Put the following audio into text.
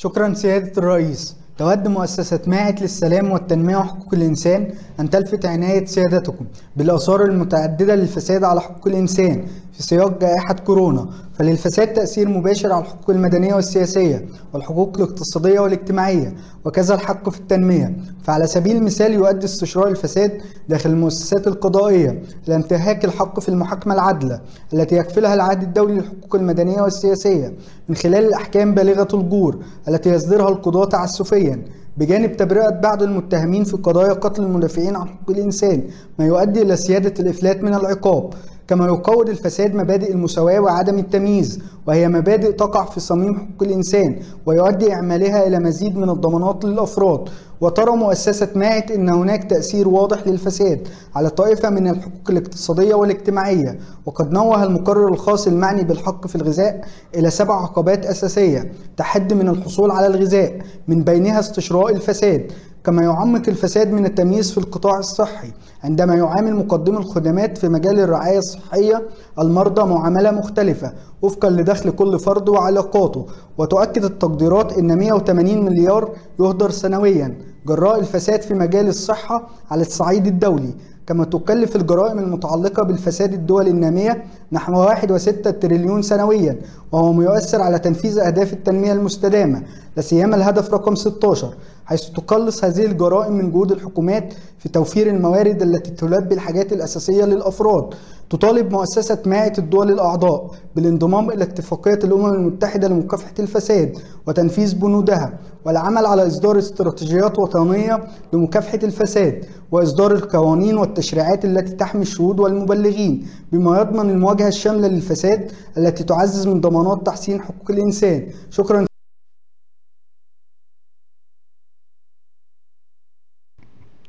شكرا سيادة الرئيس. تود مؤسسة ماعز للسلام والتنمية وحقوق الإنسان أن تلفت عناية سيادتكم بالآثار المتعددة للفساد على حقوق الإنسان في سياق جائحة كورونا. فللفساد تأثير مباشر على الحقوق المدنية والسياسية والحقوق الاقتصادية والاجتماعية وكذا الحق في التنمية. فعلى سبيل المثال يؤدي استشراء الفساد داخل المؤسسات القضائية إلى انتهاك الحق في المحاكمة العادلة التي يكفلها العهد الدولي للحقوق المدنية والسياسية من خلال الأحكام بالغة الجور التي يصدرها القضاة تعسفيا، بجانب تبرئة بعض المتهمين في قضايا قتل المدافعين عن حقوق الإنسان، ما يؤدي إلى سيادة الإفلات من العقاب. كما يقوض الفساد مبادئ المساواة وعدم التمييز، وهي مبادئ تقع في صميم حقوق الإنسان ويؤدي إعمالها إلى مزيد من الضمانات للأفراد. وترى مؤسسة ماعز أن هناك تأثير واضح للفساد على طائفة من الحقوق الاقتصادية والاجتماعية، وقد نوه المقرر الخاص المعني بالحق في الغذاء إلى 7 عقبات أساسية تحد من الحصول على الغذاء، من بينها استشراء الفساد. كما يعمق الفساد من التمييز في القطاع الصحي عندما يعامل مقدمي الخدمات في مجال الرعاية الصحية المرضى معاملة مختلفة وفقا لدخل كل فرد وعلاقاته. وتؤكد التقديرات أن 180 مليار يهدر سنويا جراء الفساد في مجال الصحة على الصعيد الدولي. كما تكلف الجرائم المتعلقة بالفساد الدول النامية نحو 1.6 تريليون سنويا، وهو ما يؤثر على تنفيذ أهداف التنمية المستدامة، لا سيما الهدف رقم 16، حيث تقلص هذه الجرائم من جهود الحكومات في توفير الموارد التي تلبي الحاجات الأساسية للأفراد. تطالب مؤسسة ماعز الدول الأعضاء بالانضمام إلى اتفاقية الأمم المتحدة لمكافحة الفساد وتنفيذ بنودها، والعمل على إصدار استراتيجيات وطنية لمكافحة الفساد، وإصدار القوانين والتشريعات التي تحمي الشهود والمبلغين، بما يضمن المواجهة الشاملة للفساد التي تعزز من ضمانات تحسين حقوق الإنسان. شكرا.